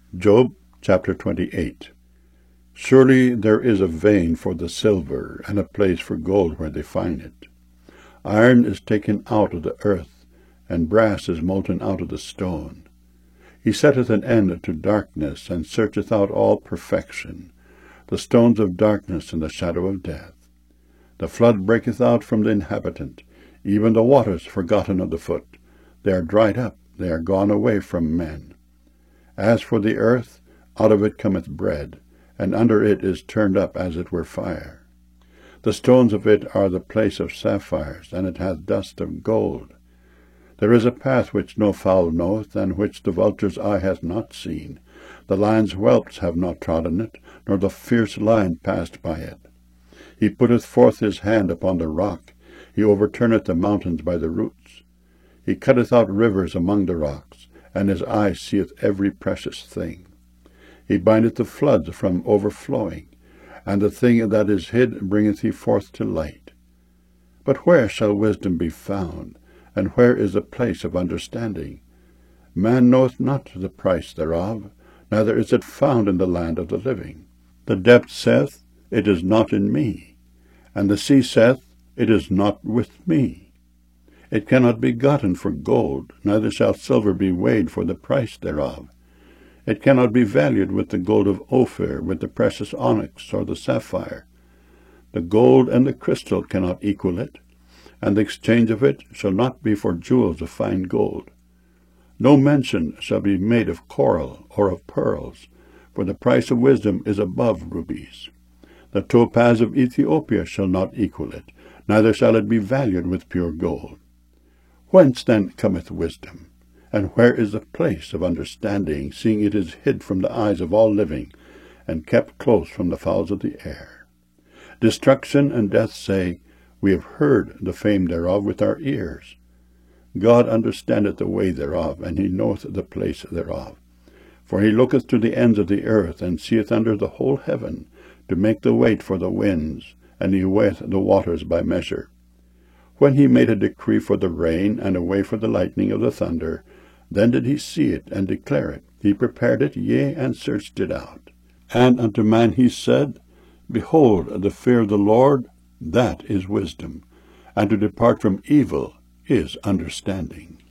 Job chapter 28. Surely there is a vein for the silver, and a place for gold where they find it. Iron is taken out of the earth, and brass is molten out of the stone. He setteth an end to darkness, and searcheth out all perfection, the stones of darkness and the shadow of death. The flood breaketh out from the inhabitant, even the waters forgotten of the foot. They are dried up, they are gone away from men. As for the earth, out of it cometh bread, and under it is turned up as it were fire. The stones of it are the place of sapphires, and it hath dust of gold. There is a path which no fowl knoweth, and which the vulture's eye hath not seen. The lion's whelps have not trodden it, nor the fierce lion passed by it. He putteth forth his hand upon the rock, he overturneth the mountains by the roots. He cutteth out rivers among the rocks, and his eye seeth every precious thing. He bindeth the floods from overflowing, and the thing that is hid bringeth he forth to light. But where shall wisdom be found, and where is the place of understanding? Man knoweth not the price thereof, neither is it found in the land of the living. The depth saith, It is not in me, and the sea saith, It is not with me. It cannot be gotten for gold, neither shall silver be weighed for the price thereof. It cannot be valued with the gold of Ophir, with the precious onyx or the sapphire. The gold and the crystal cannot equal it, and the exchange of it shall not be for jewels of fine gold. No mention shall be made of coral or of pearls, for the price of wisdom is above rubies. The topaz of Ethiopia shall not equal it, neither shall it be valued with pure gold. Whence then cometh wisdom? And where is the place of understanding, seeing it is hid from the eyes of all living, and kept close from the fowls of the air? Destruction and death say, We have heard the fame thereof with our ears. God understandeth the way thereof, and he knoweth the place thereof. For he looketh to the ends of the earth, and seeth under the whole heaven, to make the weight for the winds, and he weigheth the waters by measure. When he made a decree for the rain, and a way for the lightning of the thunder, then did he see it, and declare it. He prepared it, yea, and searched it out. And unto man he said, Behold, the fear of the Lord, that is wisdom, and to depart from evil is understanding.